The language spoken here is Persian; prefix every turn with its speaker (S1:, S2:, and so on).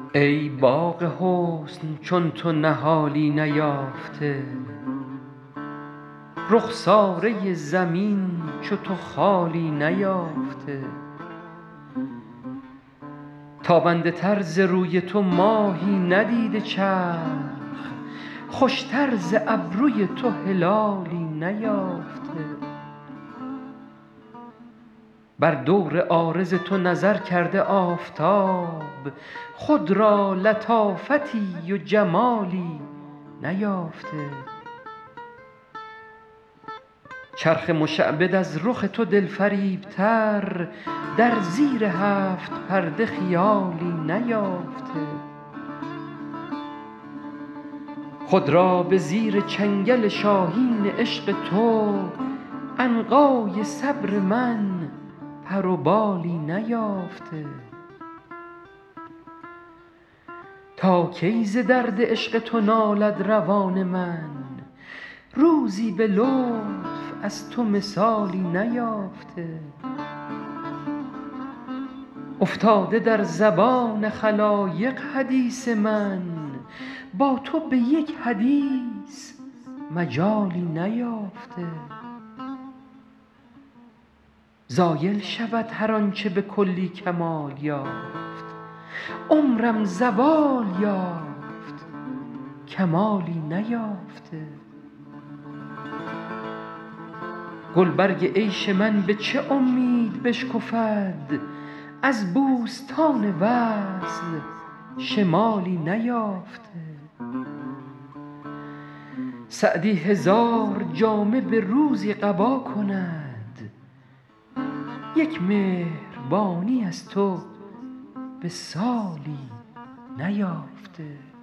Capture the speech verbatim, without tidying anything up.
S1: ای باغ حسن چون تو نهالی نیافته، رخساره زمین چو تو خالی نیافته. تابنده تر ز روی تو ماهی ندیده چرخ، خوشتر ز ابروی تو هلالی نیافته. بر دور عارض تو نظر کرده آفتاب، خود را لطافتی و جمالی نیافته. چرخ مشعبد از رخ تو دلفریب تر، در زیر هفت پرده خیالی نیافته. خود را به زیر چنگل شاهین عشق تو، عنقای صبر من پر و بالی نیافته. تا کی ز درد عشق تو نالد روان من، روزی به لطف از تو مثالی نیافته. افتاده در زبان خلایق حدیث من، با تو به یک حدیث مجالی نیافته. زایل شود هر آنچه به کلی کمال یافت، عمرم زوال یافت کمالی نیافته. گلبرگ عیش من به چه امید بشکفد، از بوستان وصل شمالی نیافته. سعدی هزار جامه به روزی قبا کند، یک مهربانی از تو به سالی نیافته.